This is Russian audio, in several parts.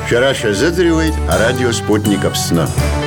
Шәара шәазыӡырҩуеит арадио Спутник Аԥсны.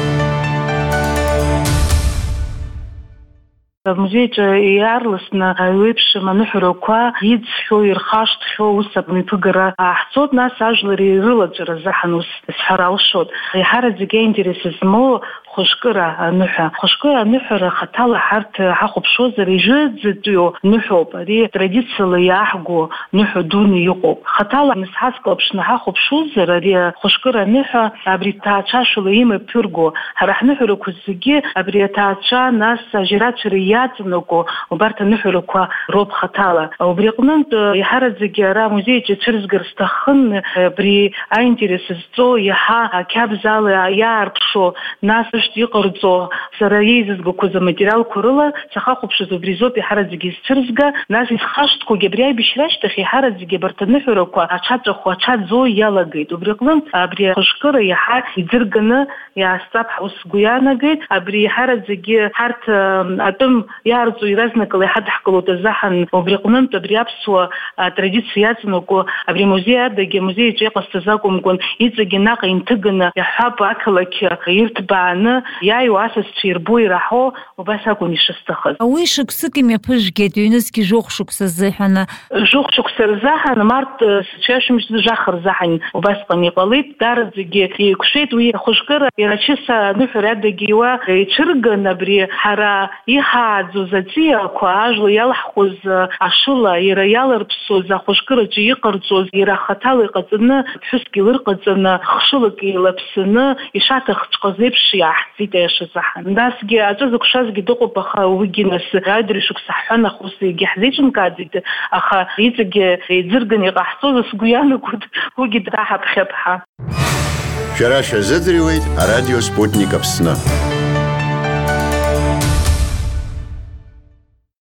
Музеиҿы иаарласны аҩеиԥшым аныҳәарақәа иӡхьоу, ирхашҭхьоу ус аԥынгара ҳцот, нас ажәлар ирылаҵәара азыҳәан ус сҳәара алшот. Иаҳараӡак аинтерес змоу хәышкыра аныҳәа. Хәышкыра аныҳәара хаҭала ҳарҭ ҳахәаԥшуазар ижыӡатәиу ныҳәоуп. Ари традициала иааҳго ныҳәа дуны иҟоуп. Хаҭала ҳазклаԥшны ҳахәаԥшузар, ари хәышкыра аныҳәа абри ҭаацәашала имаԥырго. Ҳара ҳныҳәарақәа зегьы абри аҭаацәа нас ажьарацәара иаҵанаго убарҭ аныҳәарақәа роуп хаҭала. Убри аҟнытә иаҳараӡакгьы ара амузеиҿы ицәырзгар сҭахын абри аинтерес зҵоу иаҳа ақьабзала иаарԥшо, нас иҟарҵо сара еизызгақәаз аматериалқәа рыла сахахәаԥшыз убризоуп иаҳараӡакгьы исцәырзга, нас исхашҭқәогьы абри аибашьра ашьҭахь иаҳараӡакгьы абарҭ аныҳәарақәа аҽаҵәаху, аҽаӡо иалагеит. Убри аҟнытә абри ахәышкыра иаҳа иӡырганы иаасҵап ус сгәы иаанагеит. Абри иаҳараӡакгьы ҳарҭ атәым иаарҵо иаразнакыла иҳадҳкылоит азаҳан. Убри аҟнытә абри аԥсуа традициа иаҵанаго абри амузеи адагьы амузеиҿы иҟасҵаз акәымкәан иҵегьы наҟ инҭыганы иаҳҳәап ақалақь ирҭбааны иааиуа асасцәа ирбо ираҳо убас акәын ишысҭахыз. Уи шықәсык имҩаԥыжәгеит, ҩнызқьи жуӷ шықәса зыҳәаны. Жуӷ шықәса рзаҳан март сҽеашәымшьҭ жах рзаҳан убасҟан иҟалеит. Дараӡагьы еиқәшәеит уи ахәышкыра ирачыса аныҳәара адагьиуа иҽырган абри ҳара иҳааӡоз аҵиақәа, ажәла иалаҳхәоз ашыла, иара иаларԥсоз ахәышкыраҿы иҟарҵоз, иара хаҭала иҟаҵаны, ԥҳәыск илырҟаҵаны, хшылак илаԥсаны, ишаҭахҵәҟьаз еиԥш иааҳҵит аиашазаҳан. Насгьы аҵәы зықәшазгьы дыҟоуп, аха уигьы нас аидара шықәса ҳҳәан, аха ус егьаҳзеиҿымкааӡеит, аха иҵегьы иӡырганы иҟаҳҵоз сгәы иаанагоит, уигьы даҳаԥхьап ҳа. Шәара шәазыӡырҩуеит арадио Спутник Аԥсны.